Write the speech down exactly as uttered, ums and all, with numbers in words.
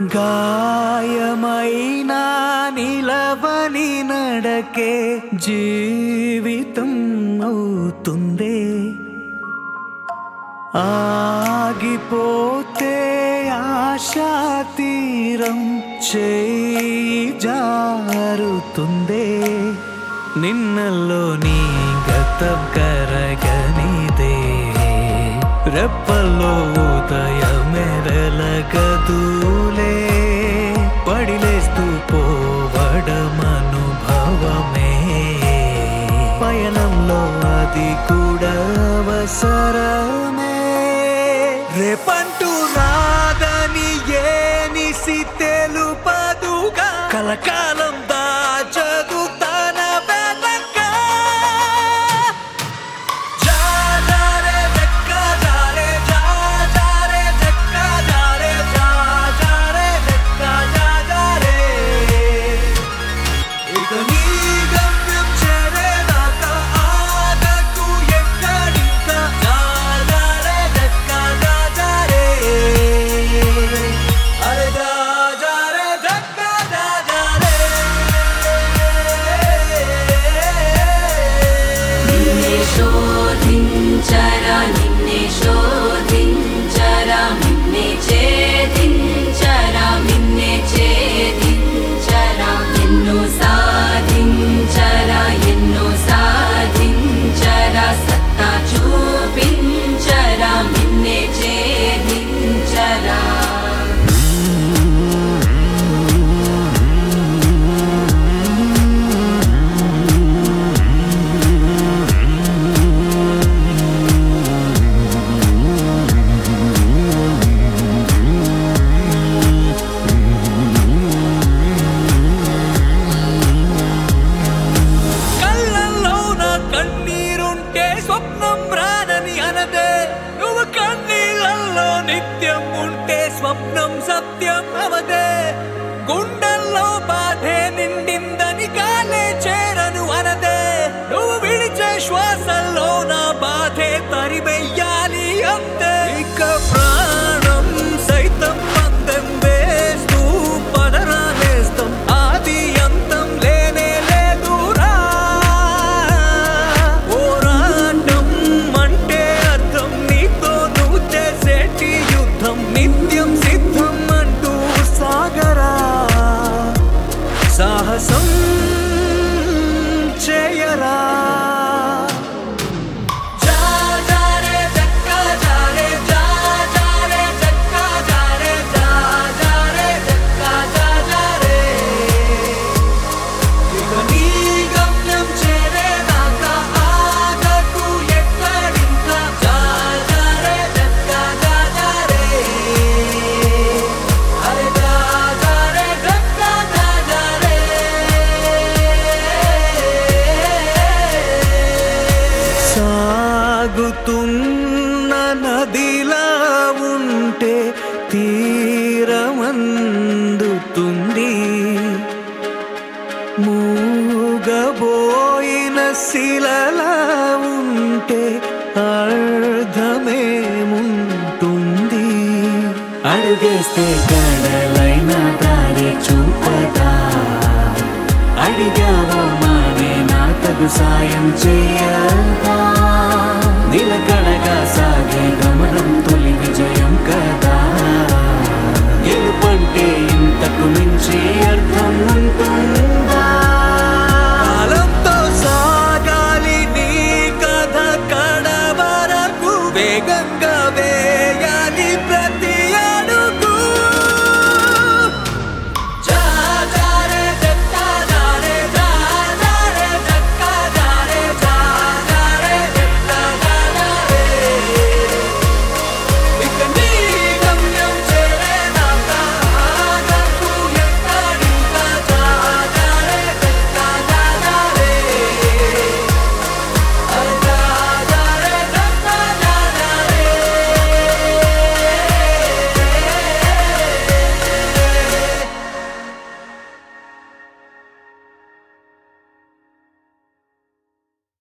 గాయమైనా నిలవని నడకే జీవితం అవుతుందే. ఆగిపోతే ఆశా తీరం చేయి జారుతుందే. నిన్నలోని గతం కరగనిదే, రెప్పల్లో ఉదయమెరలగదులే. పడిలేస్తూ పోవడమనుభవమే, పయనంలో అది కూడా అవసరమే. రేపంటూ రాదని ఏనిసి తెలుపదుగా, కలకాలం దాచదు తన వెనక. జాజారే జక్క జారే, జాజారే జక్క జారే, జాజారే జక్క జాజారే. ఇక నీ గమ్యం చేరేదాకా ఆగకు ఎక్కడింకా. జాజారే జక్క జాజారే, అరే జాజారే జక్క జాజారే. నిన్నే శోధించరా, నిన్నే శోధించరా, నిన్నే ఛేదించరా, నిన్నే ఛేదించరా. ఎన్నో సాధించరా, ఎన్నో సాధించరా, సత్తా చూపించరా, నిన్నే ఛేదించరా. కళ్ళల్లో నా కన్నీరుంటే స్వప్నం రానని అనదే. నువ్వు కన్నీళ్ళల్లో నిత్యం ఉంటే స్వప్నం సత్యం అవదే. గుండెల్లో బాధే నిండిందని గాలే చేరను అనదే. నువ్వు విడిచే శ్వాసల్లో నా బాధే తరిమెయ్యాలి అంతే. ఇక ప్రాణం సైతం పందెం వేస్తూ పదరా నేస్తం. ఆది అంతం లేనే లేదురా. పోరాటం అంటే అర్థం, నీతో నువ్వు చేసేటి యుద్ధం. నిత్యం సిద్ధం అంటూ సాగరా, సాహసం చేయరా. జాజారే జక్క జారే, జాజారే జక్క జారే, జాజారే జక్క జాజారే. ఇక నీ గమ్యం చేరేదాకా ఆగకు ఎక్కడింకా. జాజారే జక్క జాజారే, అరే జాజారే జక్క జాజారే. సాగుతున్న నదిలా ఉంటే తీరమందుతుంది. మూగబోయిన శిలలా ఉంటే అర్థమేముంటుంది. అడుగేస్తే కడలైన దారి చూపదా. అడిగావో మానే నా తగు సాయం చే